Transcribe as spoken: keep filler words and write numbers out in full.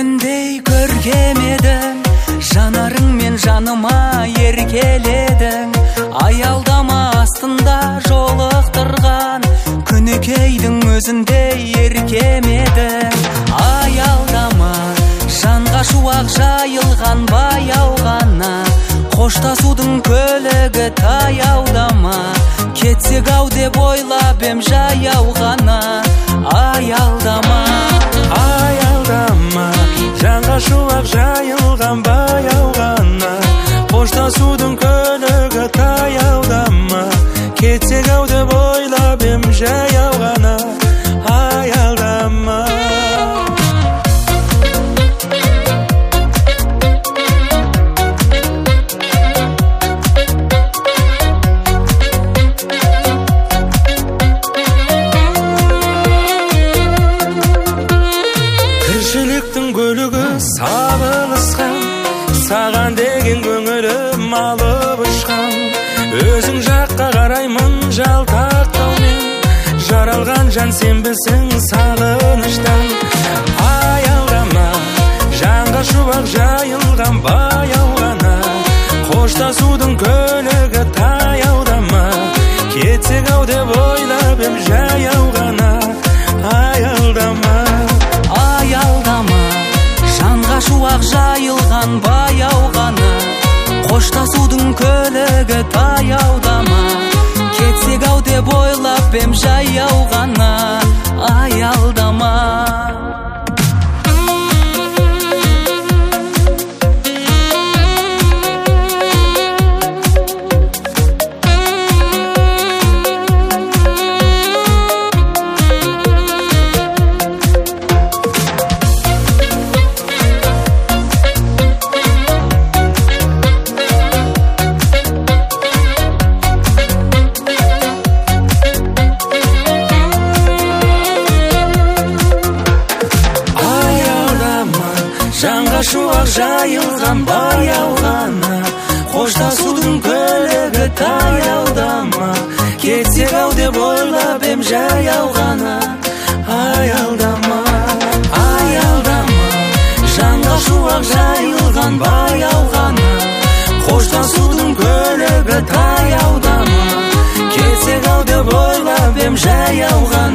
гүліндей көркем едің, жанарыңмен жаныма еркеледің. Аялдама астында жолықтырған, күнікейдің өзіндей еркем едің. Аялдама, жанға шуақ жайылған баяу ғана, қоштасудың көлігі таяудама. Кетсек ау деп ойлап ем жаяу ғана. Аялдама, аялдама, жанға шуақ жайылған баяу ғана, қоштасудың көлігі таяудама. Кетсек ау деп ойлап ем жаяу ғана. Аялдама. Тіршіліктің көлігі сабылысқан, саған деген көңілім алып ұшқан. Өзің жаққа қараймын жалтақтаумен, жаралған жан сенбісің сағыныштан. Аялдама, жанға шуақ жайылған баяу ғана, қоштасудың көлігі таяудама. Кетсек ау деп ойлап ем жаяу ғана. Аялдама, аялдама, жанға шуақ жайылған баяу ғана, қоштасудың көлігі таяудама. Кетсек ау деп ойлап ем жаяу ғана. Аялдама. жанға шуақ жайылған баяу ғана, қоштасудың көлігі таяудама. Кетсек ау деп ойлап ем жаяу ғана. Аялдама, аялдама, жанға шуақ жайылған баяу ғана, қоштасудың көлігі таяудама. Кетсек ау деп ойлап ем жаяу ғана.